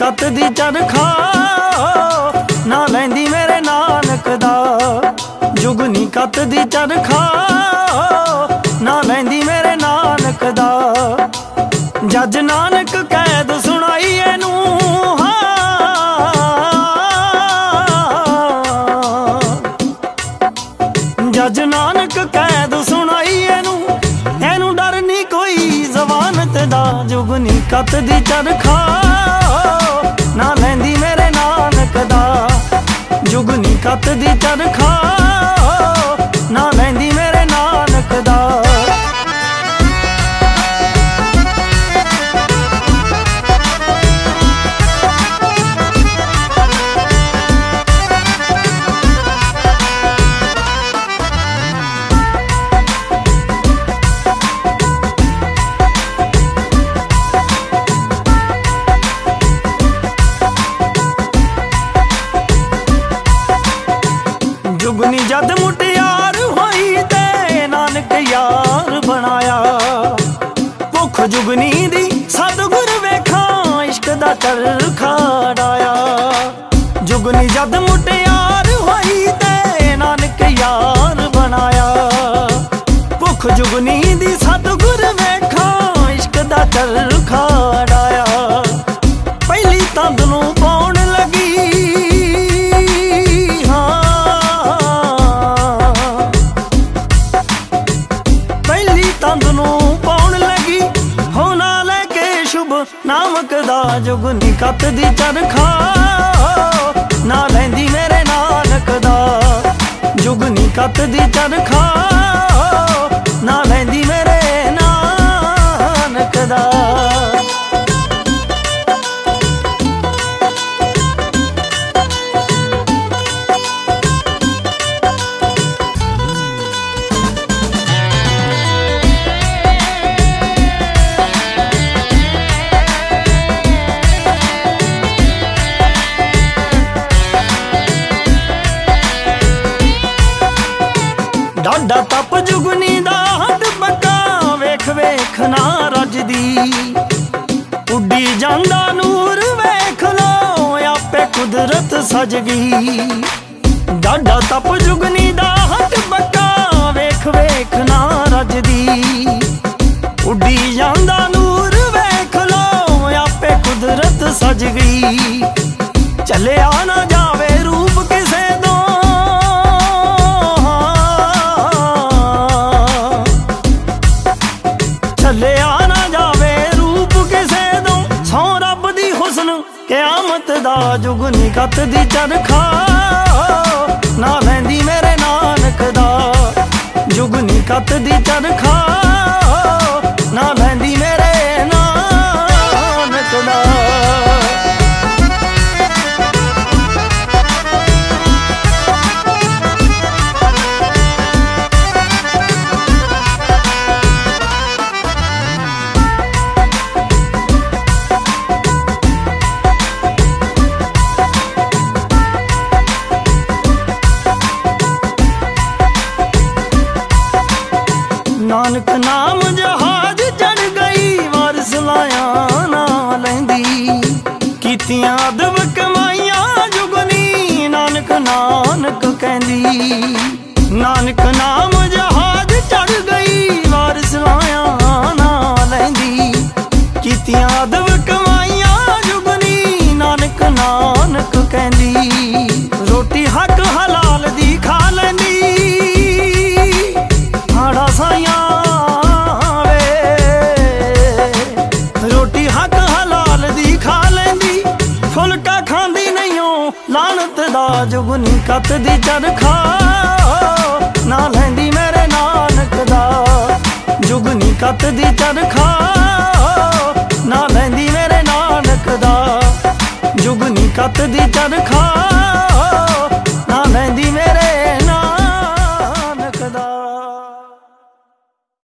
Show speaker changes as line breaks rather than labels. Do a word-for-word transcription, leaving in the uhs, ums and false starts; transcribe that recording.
कत दी चरखा ना लैंदी मेरे नानक दा। जुगनी कत दी चरखा ना लैंदी मेरे नानक दा। जज नानक कैद सुनाई एनू जज नानक कैद सुनाई एनू एनू डर नहीं कोई जमानत दा। जुगनी कत दी चरखा ना लैंदी मेरे नानक दा। जुगनी कत दी चरखा ना लैंदी मेरे नानक दा। जुगनी जद मुटियार होई ते नानक यार बनाया। भुख जुगनी दी सतगुर वेखा इश्क दा चरखा डाया। जुगनी जद मुटियार होई ते नानक यार बनाया। भुख जुगनी दी सतगुर वेखा इश्क दा चरखा डाया। पहली तंद नूं पाउण लगी नामक दा। जुगनी कत दी चरखा ना लैंदी मेरे नानक दा। जुगनी कत दी चरखा ना लैंदी मेरे नानक दा। डाडा तप जुगनी दा हद पक्का वेख वेख ना रजदी। उड्डी जांदा नूर वेख लो आपे कुदरत सज गई। डाडा तप जुगनी दा हद पक्का वेख वेख ना रजदी। उड्डी जांदा नूर वेख लो आपे कुदरत सज गई। चले आ ना जावे रूप किसे चले आ ना जावे रूप किसे दो। सौ रब दी हुस्न क़यामत दा। जुगनी कत दी चरखा ना लैंदी मेरे नानक दा। जुगनी कत दी चरखा ना लैंदी मेरे नानक दा। नानक नाम जहाज चढ़ गई वारिस लाया ना लैंदी। कीतियां अदब कमाइयां जुगनी नानक नानक कहंदी। नानक नाम जहाज चढ़ गई वारिस लाया ना लैंदी। कीतियां अदब कमाइयां जुगनी नानक नानक कहंदी। रोटी हक हलाल दी खा लैंदी। हाड़ा साइयां रोटी हक हलाल दी खा लैंदी। फुलका खांदी नहीं हो लानत दा। जुगनी कत दी चरखा ना लैंदी मेरे नानक दा। जुगनी कत दी चरखा ना लैंदी मेरे नानक दा। जुगनी कत दी चरखा